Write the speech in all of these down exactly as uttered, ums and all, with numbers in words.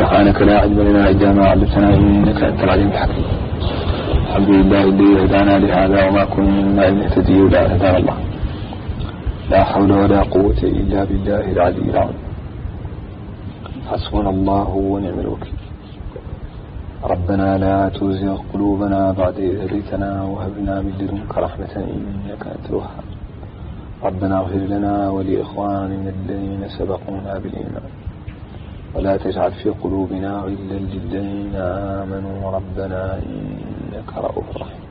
سبحانك لا علم لنا إلا ما علمتنا إنك أنت العليم الحكيم. الحمد لله الذي هدانا لهذا وما كنا لنهتدي لولا أن هدانا الله. لا حول ولا قوة إلا بالله العلي العظيم. حسبنا الله ونعم الوكيل. ربنا لا تزغ قلوبنا بعد إذ هديتنا وهب لنا من لدنك رحمة إنك أنت الوهاب. ربنا اغفر لنا ولإخواننا الذين سبقونا بالإيمان ولا تجعل في قلوبنا غلا للذين آمنوا ربنا إنك رؤوف رحيم.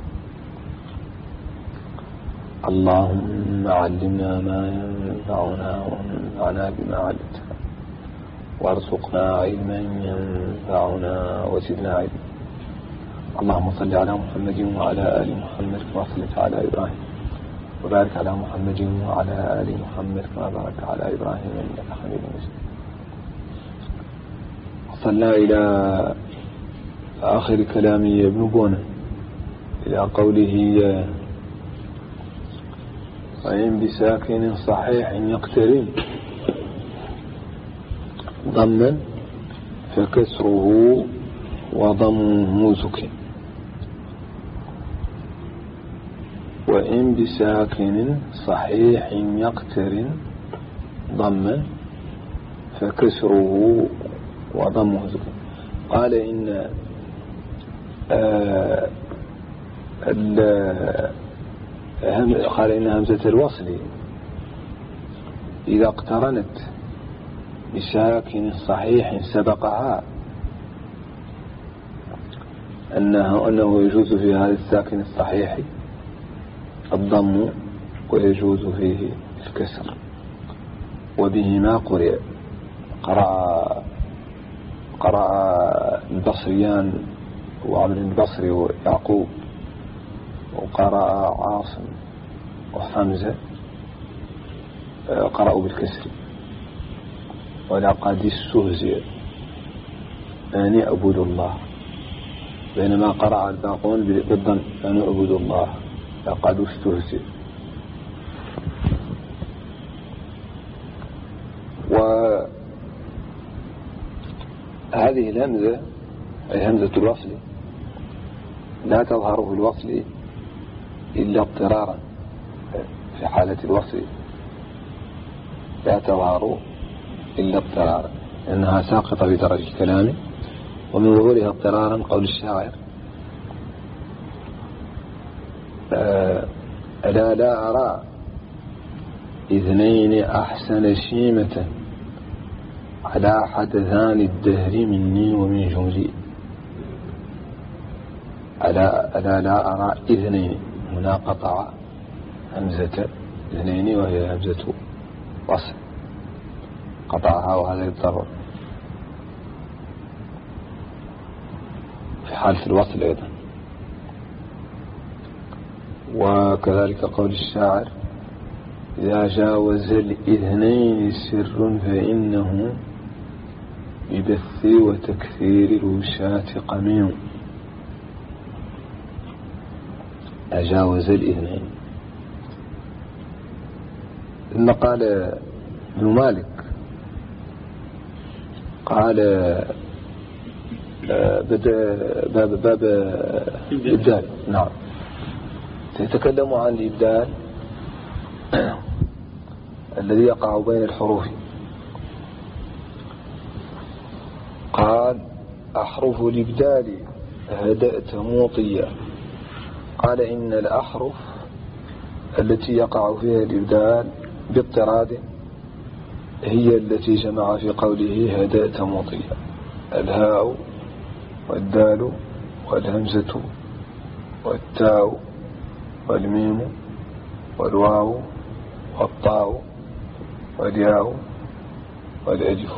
اللهم علمنا ما ينفعنا وانفعنا بما علمتنا وارزقنا علما ينفعنا وزدنا علما. اللهم صل على محمد وعلى آل محمد كما صليت على إبراهيم وبارك على محمد وعلى آل محمد كما باركت على إبراهيم إنك حميد مجيد. وصلنا إلى آخر كلام ابن بونة إلى قوله وإن بساكن صحيح يقترن ضما فكسره وضمه سكن. وإن بساكن صحيح يقترن ضما فكسره وضمه سكن. قال إن آه قال إن همزة الوصل إذا اقترنت بساكن صحيح سبقها أنه, أنه يجوز في هذا الساكن الصحيح الضم ويجوز فيه الكسر. وبهما قرئ قرأ قرأ البصريان وعبد البصري ويعقوب وقرأ عاصم وحمزة قرأوا بالكسر ولقد استهزئ أن يعبدوا الله بينما قرأ الباقون بالضم أن يعبدوا الله لقد استهزئ. وهذه الهمزة أي همزة الوصل لا تظهر في الوصل إلا اضطرارا. في حالة الوصل لا تظهر إلا اضطرارا لأنها ساقطة في درجة الكلام. ومن ظهورها اضطرارا قول الشاعر ألا لا أرى اثنين أحسن شيمة على حدثان الدهر مني ومن جملي. ألا, ألا لا أرى اثنين هنا قطع همزة اثنين وهي همزة وصل قطعها وهذا يضطر في حالة الوصل أيضا. وكذلك قول الشاعر إذا جاوز الاثنين سر فإنه ببث وتكثير الوشاة قميم. أجاوز الاثنين. ثم قال ابن مالك قال بدأ باب باب الإبدال. نعم سيتكلم عن الإبدال الذي يقع بين الحروف. قال أحرف الإبدال هدأت موطيا. قال إن الأحرف التي يقع فيها الإبدال باضطراد هي التي جمع في قوله هدأت موطيا: الهاء والدال والهمزة والتاء والميم والواو والطاء والياء والألف.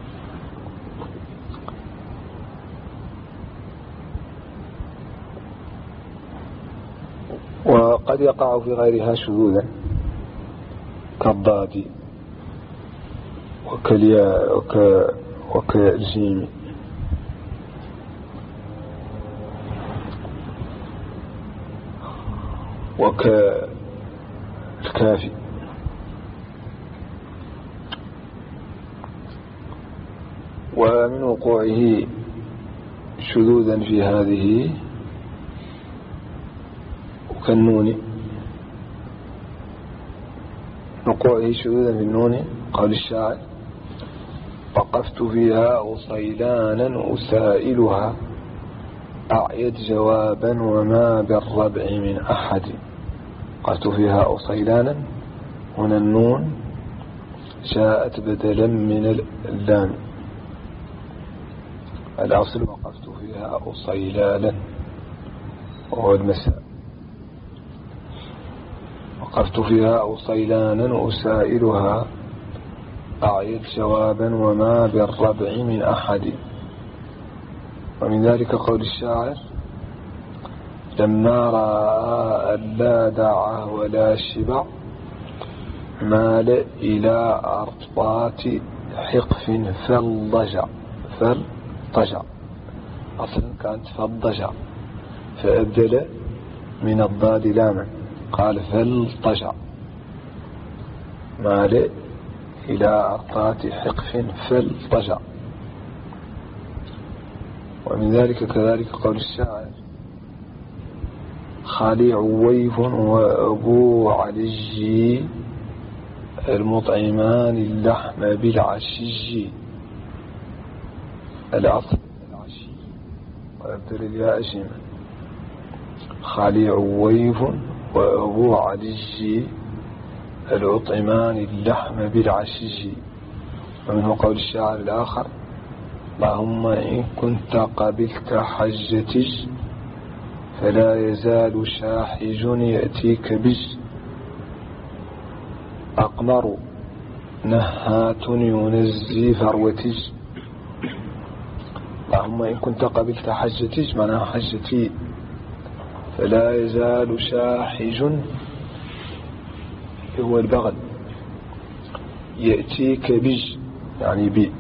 وقد يقع في غيرها شذوذا كالضاد وكالياء وك وكالجيم وكالكافي. ومن وقوعه شذوذا في هذه كالنون، وقوعه شذوذا في النون قول الشاعر: وقفت فيها أصيلانا أسائلها أعيت جوابا وما بالربع من أحد. وقفت فيها أصيلانا، هنا النون جاءت بدلا من اللام، الأصل وقفت فيها أصيلالا وهو المساء. وقفت فيها أصيلانا أسائلها أعيت جوابا وما بالربع من أحد. ومن ذلك قول الشاعر: لما رأى ألا دعه ولا شبع مال إلى أرطبات حقف فالضجع. فالضجع أصلا كانت فالضجع، فأبدل من الضاد لاما قال فالضجع، مال إلى أرطبات حقف فالضجع. ومن ذلك كذلك قول الشاعر: خالي عويف وأبو علي المطعمان اللحم بالعشي. الأصل العشي وأبدل الياء شيما. خالي عويف وأبو علي الأطعمان اللحم بالعشي. ومنه قول الشاعر الآخر: اللهم إن كنت قبلت حجتي فلا يزال شاحج يأتيك بج. أقمر نهات ينزي فروتي. اللهم إن كنت قبلت حجتي معناها حجتي، فلا يزال شاحج هو البغل يأتيك بج يعني بي.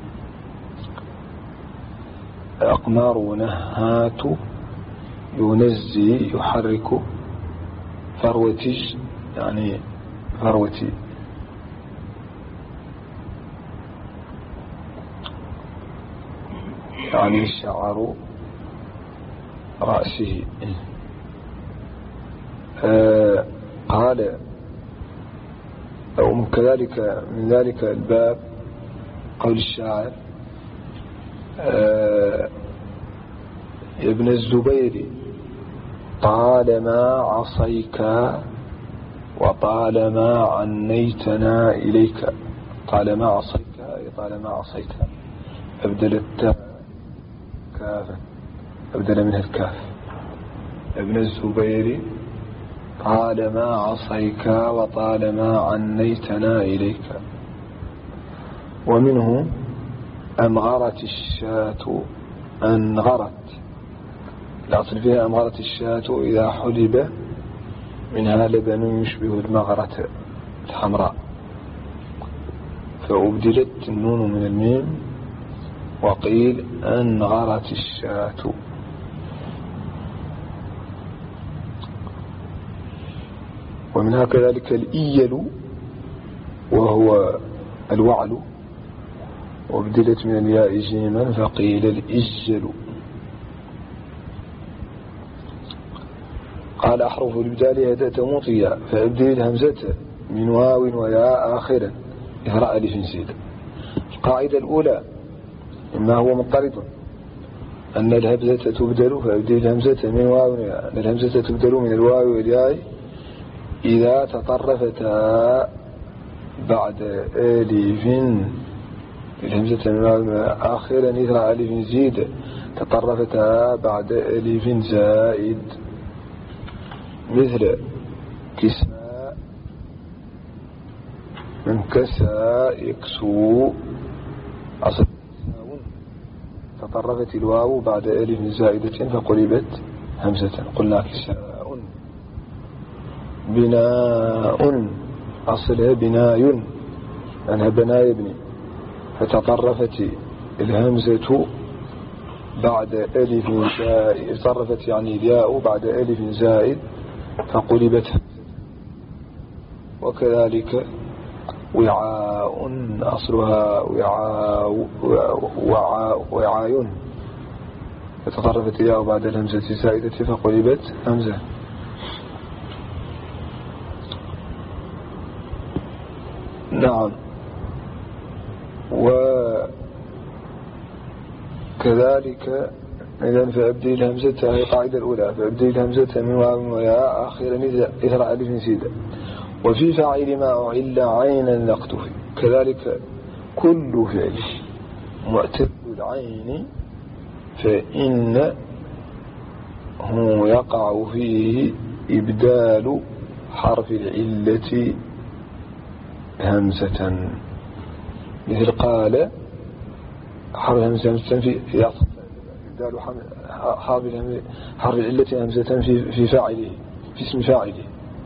أقمار نهات ينزي يحرك فروتي يعني فروتي. يعني شعر رأسه. آه قال أو كذلك من ذلك الباب قول الشاعر: آه يا ابن الزبير طالما عصيك وطالما عنيتنا إليك. طالما عصيك طالما عصيت، أبدل التاء كافا، أبدل منها الكاف. ابن الزبير طالما عصيك وطالما عنيتنا إليك. ومنه أمغرت الشاة أنغرت. الأصل فيها أمغرت الشاة إذا حلب منها لبن يشبه المغرة الحمراء، فأبدلت النون من الميم وقيل أنغرت الشاة. ومنها كذلك الإيل وهو الوعل، وابدلت من الياء جيما فقيل الإجل. قال: أحرف الابدال هدأت مطيا فأبدل الهمزة من واو وياء آخرا إثر ألف زيد. القاعدة الأولى إما هو مضطرد أن الهمزة تبدل فأبدل الهمزة من واو وياء، أن الهمزة تبدل من الواو والياء إذا تطرفتا بعد ألف. الهمزة من واو وياء آخرا إثر ألف زيد تطرفتا بعد ألف زائد، مثل كساء من كسى يكسو. أصل تطرفت الواو بعد ألف زائدة فقلبت همزة، قلنا كساء. بناء أصلها بناء أنها بنا يبني، فتطرفت الهمزة بعد ألف زائد، تطرفت يعني الياء بعد ألف زائد فقلبت همزة. وكذلك وعاء أصلها وعاء وعاء وعاء فتطرفت الياء بعد الهمزة الزائدة فقلبت همزة. نعم. وكذلك إذن فأبدي الهمزة هي القاعدة الأولى، فأبدي الهمزة من واو وياء أخيرا إثر ألف سيدة. وفي فاعل ما أعل عينا نقتفي، كذلك كل فعل معتل العين فإنه يقع فيه إبدال حرف العلة همزة، مثل قال حرف همزة همزة في إبدال حرف العلة همزة في في فاعله في اسم فاعله.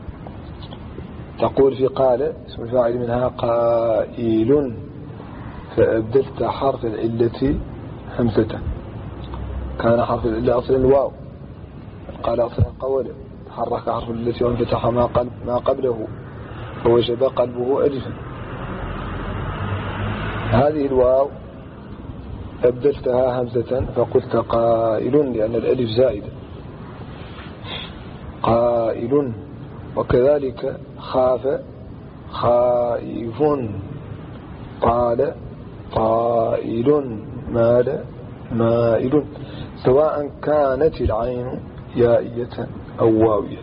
تقول في قال اسم الفاعل منها قائل فأبدلت حرف العلة همزة، كان حرف العلة أصلا الواو، قال أصلا قول، حرك حرف العلة وانفتح ما, قلب ما قبله فوجب قلبه ألفا. هذه الواو أبدلتها همزة فقلت قائل لأن الألف زائدة قائل. وكذلك خاف خائف، قال قائل، مال مائل، سواء كانت العين يائية أو واوية.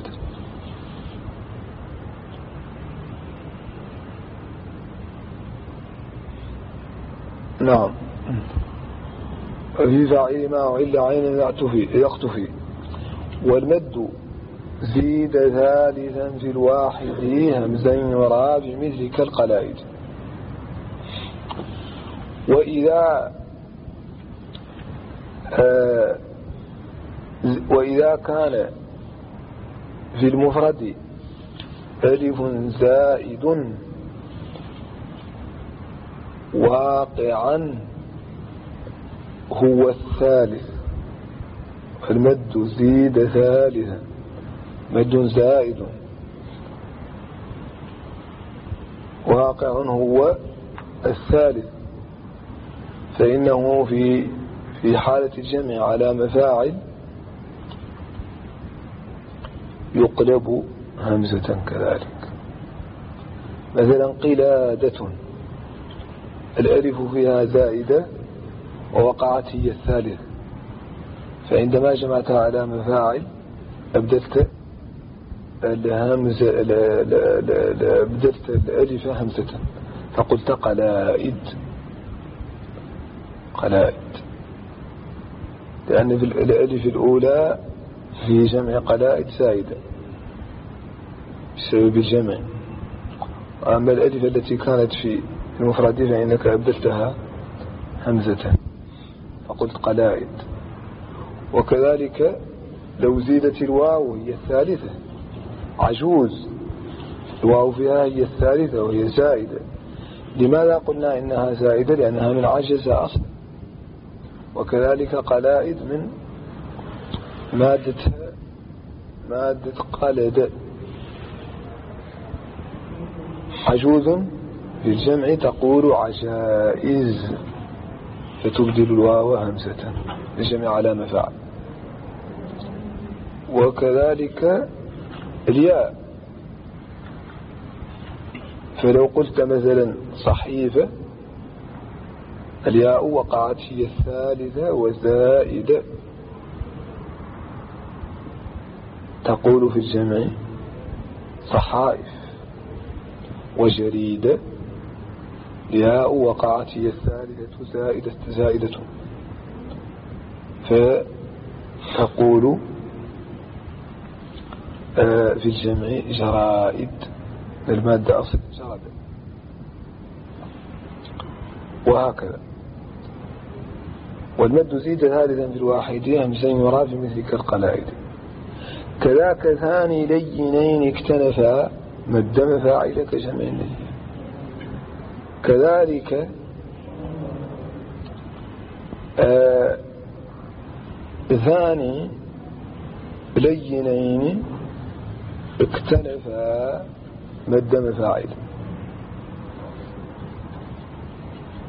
نعم. في فاعل ما أعل عين يختفي. والمد زيد ثالثا في الواحد همزين ورا بمثل كالقلائد. وإذا آه وإذا كان في المفرد ألف زائد واقعا هو الثالث، المد زيد ثالثا مد زائد واقع هو الثالث، فإنه في في حالة الجمع على مفاعل يقلب همزة كذلك. مثلا قلادة الألف فيها زائدة ووقعت هي الثالث، فعندما جمعتها على مفاعل أبدلت الهمزة أبدلت الألف همزة فقلت قلائد قلائد، لأن في الألف الأولى في جمع قلائد زائدة بسبب الجمع، أما الألف التي كانت في المفرد فإنك أبدلتها همزة فقلت قلائد. وكذلك لو زيدت الواو هي الثالثة عجوز، الواو فيها هي الثالثة وهي زائدة. لماذا قلنا إنها زائدة؟ لأنها من عجز أصلا. وكذلك قلائد من مادة مادة قلد. عجوز في الجمع تقول عجائز فتبدل الواو همزة للجمع على مفاعل. وكذلك الياء، فلو قلت مثلا صحيفة الياء وقعت هي الثالثة وزائدة تقول في الجمع صحائف. وجريدة الياء وقعت هي الثالثة زائدة زائدة فتقول في الجمع جرائد، المادة أصل جرد، وهكذا. والمد زيد ثالثا في الواحد همزين ورا في مثل كالقلائد. كذاك ثاني لينين اكتنفا مد مفاعل كجمع لين. كذلك آه ثاني لينين اكتنفا مد مفاعل،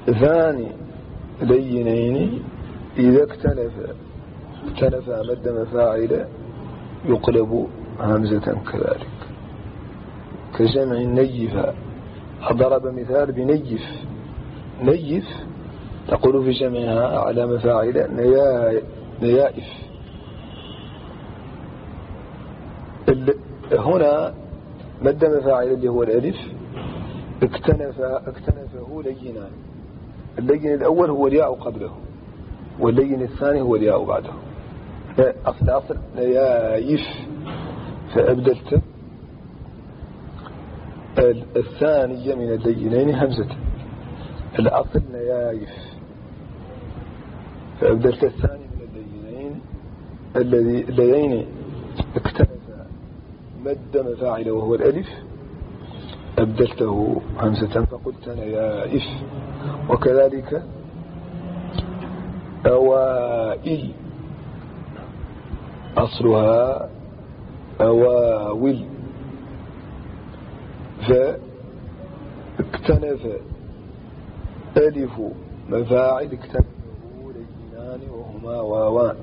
ثاني لينين إذا اكتنف اكتنف مد مفاعل يقلب همزة كذلك، كجمع نيف. أضرب مثال بنيف. نيف تقول في جمعها على مفاعل نيائف. هنا مد مفاعل اللي هو الألف اكتنف اكتنفه لينان. اللين الأول هو الياء قبله، واللين الثاني هو الياء بعده. أصل أصل نيائف، فأبدلت الثانية من اللينين همزة. الأصل نيائف، فأبدلت الثاني من اللينين الذي الليين اكتنف مد مفاعل وهو الألف، أبدلته همزة فقلت نيائف. وكذلك أوائل أصلها أواول، فاكتنف ألف مفاعل اكتنفه لينان وهما واوان،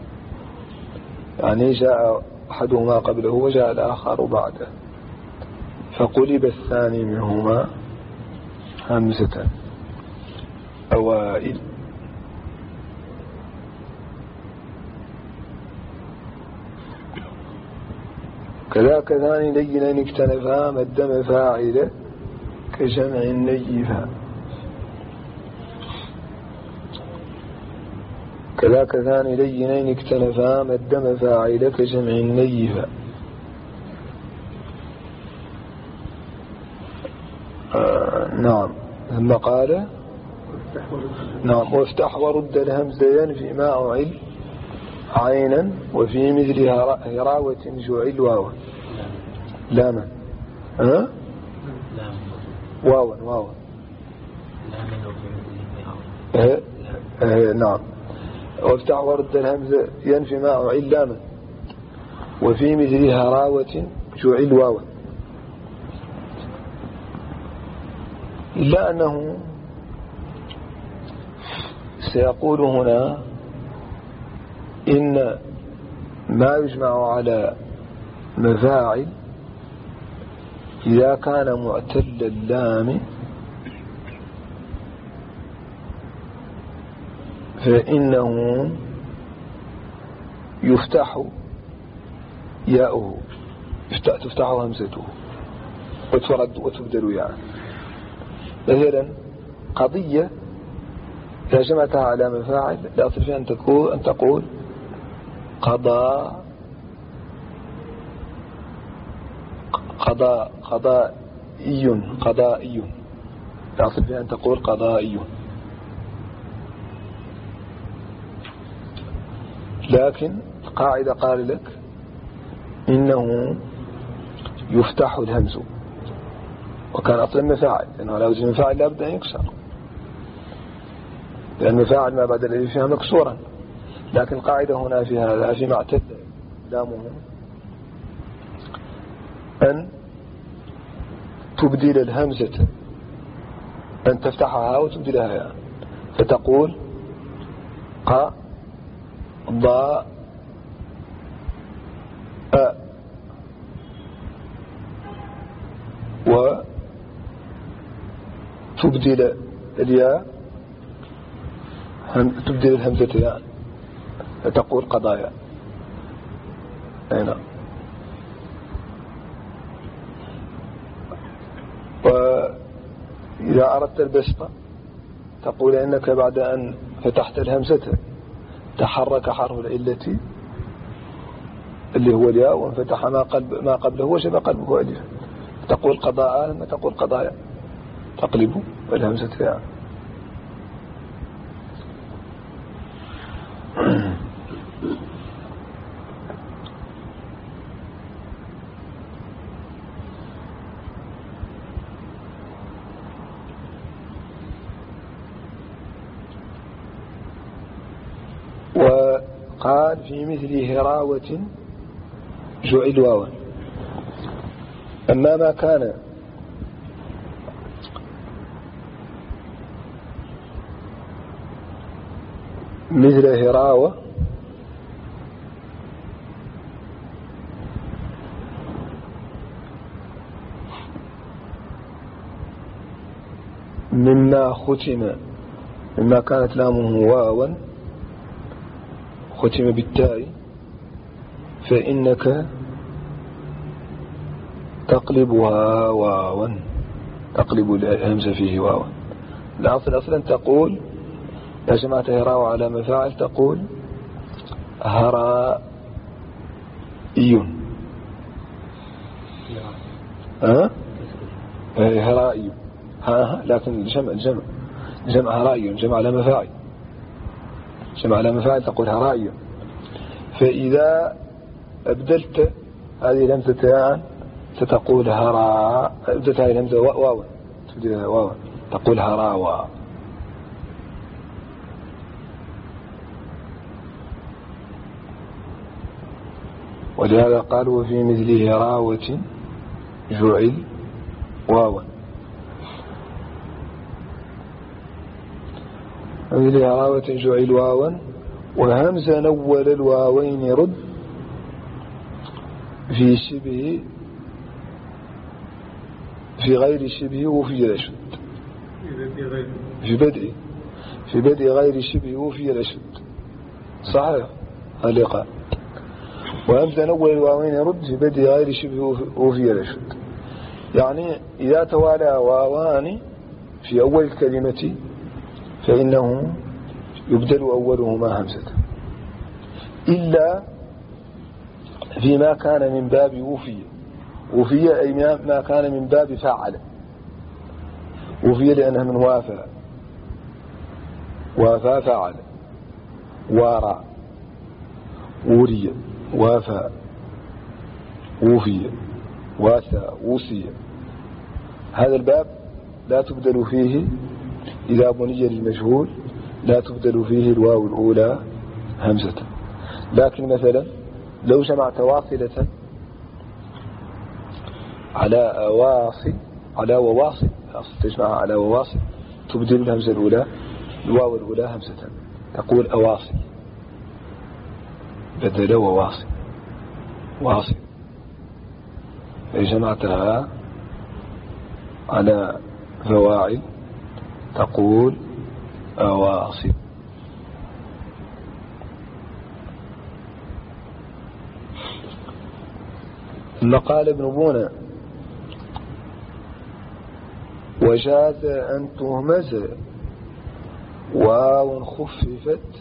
يعني جاء أحدهما قبله وجاء الآخر بعده، فقلب الثاني منهما همزة أوائل. كذاك ثاني لينين اكتنفا مد مفاعل كجمع نيفا. كذاك ثاني لينين اكتنفا مد مفاعل كجمع نيفا. آه نعم. ثم قال نعم وافتح ورد الهمزة ينفي ما أعل عينا وفي مثلها هراوة جعل واوا لاما ها واوا واوا اه اه نعم. وافتح ورد الهمزة ينفي ما أعل لاما وفي مثلها هراوة جعل واوا، إلا أنه سيقول هنا إن ما يجمع على مفاعل إذا كان معتل اللام فإنه يفتح ياؤه، تفتح همزته وترد وتبدل يعني. مثلا قضية إذا جمعتها على مفاعل لا أصل فيها أن تقول أن تقول قضاء قضاء قضائي قضائي، لا أصل فيها أن تقول قضائي. لكن القاعدة قال لك إنه يفتح الهمز، وكان أصلا مفاعل لأنه لا وزن مفاعل لا بد أن يكسر، لأن مفاعل ما بعد الذي فيها مكسورا. لكن قاعدة هنا في هذا فيما اعتد لامه أن تبدل الهمزة، أن تفتحها وتبدلها يعني. فتقول ق ضاء أ وتبدل الياء تبدل الهمزة يعني فتقول قضايا. هنا وإذا أردت البسطة تقول إنك بعد أن فتحت الهمزة تحرك حرف العلة اللي هو الياء وانفتح ما قلب ما قبله وشبه قلبه ألف، تقول قضاء لما تقول قضايا تقلب الهمزة يعني. وقال في مثل هراوة جعل واوا. أما ما كان مثل هراوة مما ختم مما كانت لامه واوا ختم بالتاء فإنك تقلبها واوا تقلب الهمزة فيه واوا. الأصل أصلا تقول يا جماعة هراوة على مفاعل تقول هرائي ها هرائي ها لكن الجمع الجمع جمع هرائي جمع على مفاعل جمع على مفاعل تقول هرائي. فإذا أبدلت هذه الهمزة تاء ستقول هراء أبدلت هذه الهمزة واوا تبدلها واوا تقول هراوة. ولهذا قالوا وفي مثل هراوة جعل واوا مثل هراوة جعل واوا وهمزة نول الواوين رد في شبه في غير شبه وفي الأشد في بدء في بدء غير شبه وفي الأشد صحيح هل قال وهمزة نول الواوين رد في بدء غير شبه وفي الأشد. يعني إذا توالى واوان في أول الكلمة فإنه يبدل أولهما همزة إلا فيما كان من باب وفي وفي أي ما كان من باب فعل وفي لأنها من وافى وافى فعل وارى وري وافى وفي واسى وسي. هذا الباب لا تبدل فيه إذا بني للمجهول لا تبدل فيه الواو الأولى همزة. لكن مثلا لو جمعت واصلة على أواصل على وواصل تجمعها على وواصل تبدل الهمزة الأولى الواو الأولى همزة تقول أواصل بدل وواصل واصل. جمعتها على فواعل تقول أواصل. ثم قال ابن بونة وجاز أن تهمز واو خففت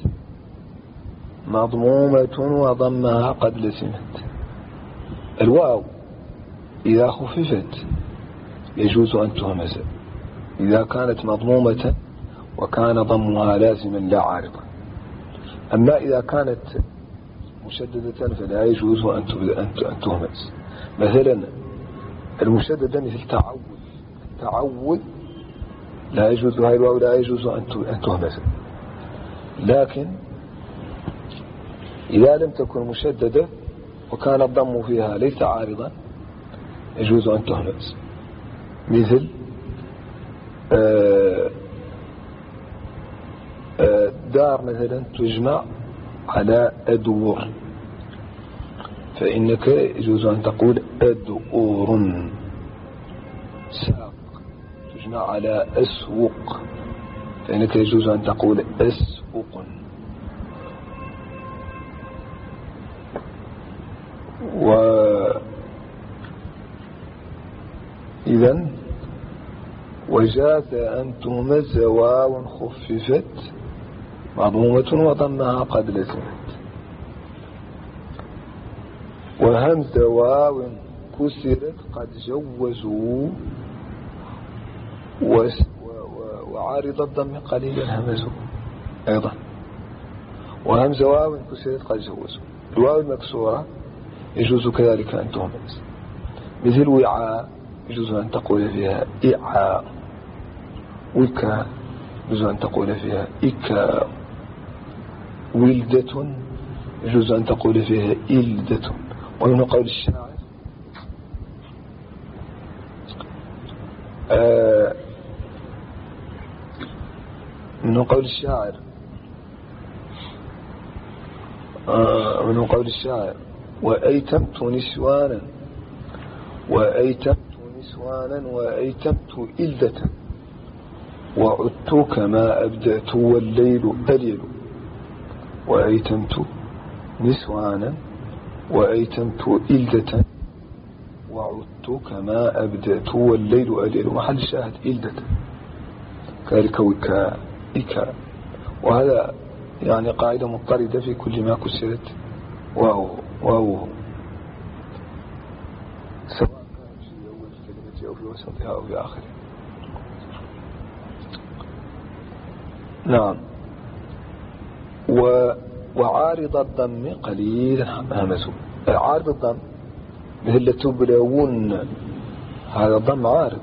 مضمومة وضمها قد لزمت. الواو إذا خففت يجوز أن تهمز إذا كانت مضمومة وكان ضمها لازما لا عارضا. أما إذا كانت مشددة فلا يجوز أن تهمز. مثلا المشددة مثل تعوذ تعوذ لا يجوز هاي الواو لا يجوز أن تهمز. لكن إذا لم تكن مشددة وكان الضم فيها ليس عارضا يجوز أن تهمز. مثل آآ آآ دار مثلا تجمع على أدور فإنك يجوز أن تقول أدور. ساق تجمع على أسوق فإنك يجوز أن تقول أسوق. وإذن وجاز أن تهمز واو خففت مضمومة وضمها قد لزمت. وهمز واو كسرت قد جوزوا وعارض الضم قليلا همزوا أيضا. وهمز واو كسرت قد جوزوا. الواو المكسورة يجوز كذلك أن تهمز. مثل وعاء يجوز أن تقول فيها إعاء. وكاء يجوز أن تقول فيها إكاء. ولدة يجوز أن تقول فيها إلدة. ومن قول الشاعر آه من قول الشاعر آه من قول الشاعر وأيتمت نسوانا وأيتمت نسوانا وأيتمت إلدة وعدت كما أبدأت والليل أليل. وأيتمت نسوانا وأيتمت إلدة وعدت كما أبدأت والليل أليل. محل الشاهد إلدة كذلك وكاء إكاء. وهذا يعني قاعدة مضطردة في كل ما كسرت واو واو سواء كان في أول الكلمة أو في وسطها أو في آخرها. نعم. و وعارض الضم قليلا همزه. عارض الضم مثل تبلون، هذا الضم عارض،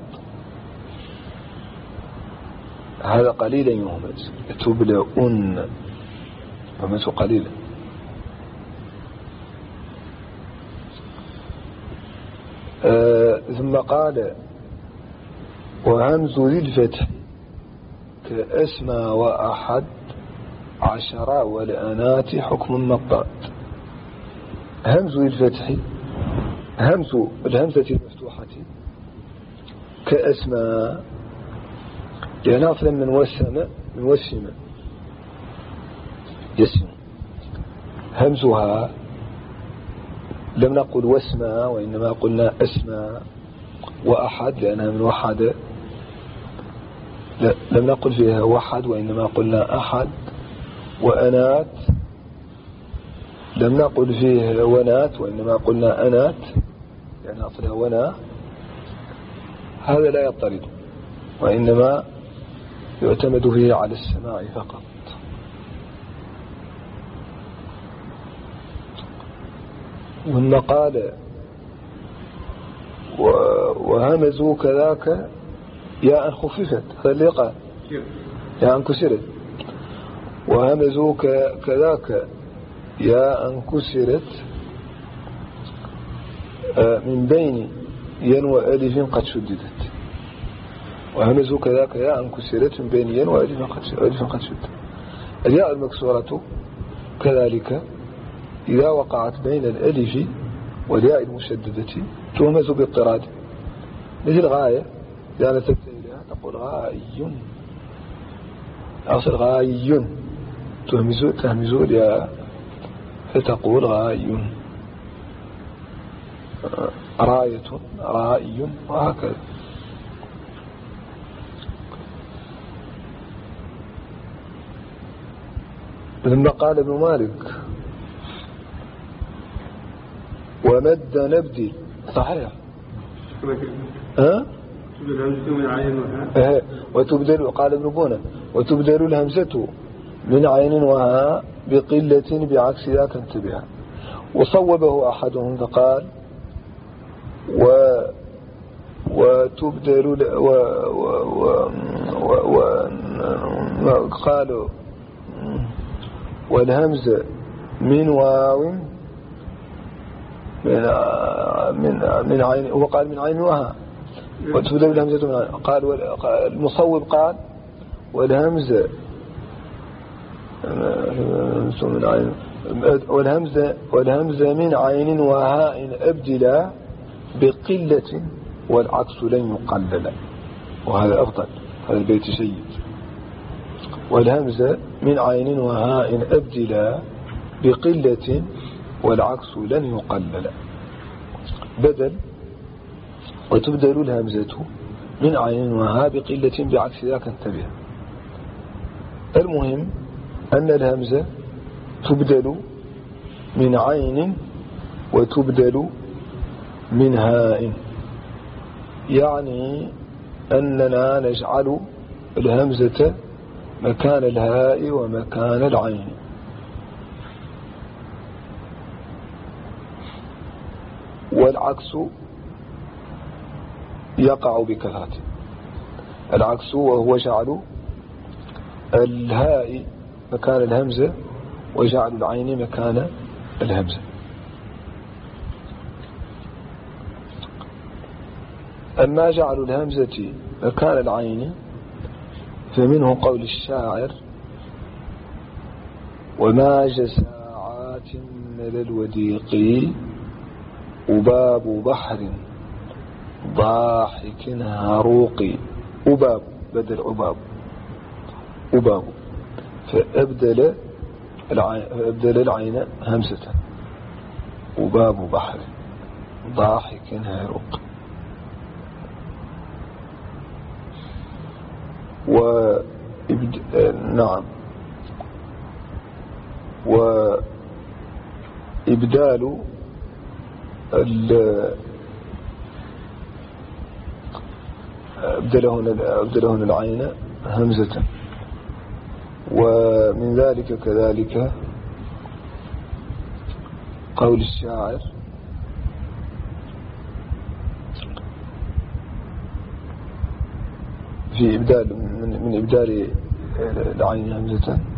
هذا قليلا يهمز. تبلون همزه قليلا. آه ثم قال وهمز ذي الفتح كأسمى وأحد عشر والأنات حكم مطات. همز الفتح همز الهمزة المفتوحة كأسمى، لأن أصلا من وسم من وسم يسم. همزها لم نقل وسمى وإنما قلنا أسمى، وأحد لأنها من وحد لم نقل فيها وحد وإنما قلنا أحد، وأنات لم نقل فيه ونات وإنما قلنا أنات يعني أصلها ونا. هذا لا يضطرد وإنما يعتمد فيه على السماع فقط. ثم قال وهمزوا كذاك يا أن خففت، هذا اللي قال يا أن كسرت. وهمزوا كذاك يا أن كسرت من بين ين وألف قد شددت. وهمزوا كذاك يا أن كسرت من بين ين وألف قد شددت. الياء المكسورة كذلك إذا وقعت بين الألف والياء المشددة تهمز باضطراد، مثل غاية إذا نسبت إليها تقول غاي، أصل غاي تهمز تهمز الياء فتقول غاي. راية رائي وهكذا. لما قال ابن مالك ومد نبدي صحيح ها أه؟ وتبدل قال ابن بونة وتبدل الهمزة من عين وها بقلة بعكس ذاك انتبها. وصوبه أحدهم فقال و وتبدل و و و و قالوا والهمزة من واو من من من عين، وقال من عين وها وتبدل الهمزة من عين. قال المصوب قال والهمزة من عين والهمزة والهمزة من عين وهاء أبدلا بقلة والعكس لن يقلل. وهذا أفضل، هذا البيت سيد. والهمزة من عين وهاء أبدلا بقلة والعكس لن يقلل. بدل وتبدل الهمزة من عين وها بقلة بعكس ذاك انتبه. المهم أن الهمزة تبدل من عين وتبدل من هاء، يعني أننا نجعل الهمزة مكان الهاء ومكان العين. والعكس يقع بكثرة، العكس وهو جعل الهاء مكان الهمزة وجعل العين مكان الهمزة. أما جعل الهمزة مكان العين فمنه قول الشاعر وما جساعات بضاعة من الوديق أباب بحر ضاحك هاروق. أباب بدل عباب، أباب، فأبدل العين, فأبدل العين همسة. أباب بحر ضاحك هاروق. وإبد... نعم. وإبدال أبدلهن العين همزة. ومن ذلك كذلك قول الشاعر في إبدال من, من إبدال العين همزة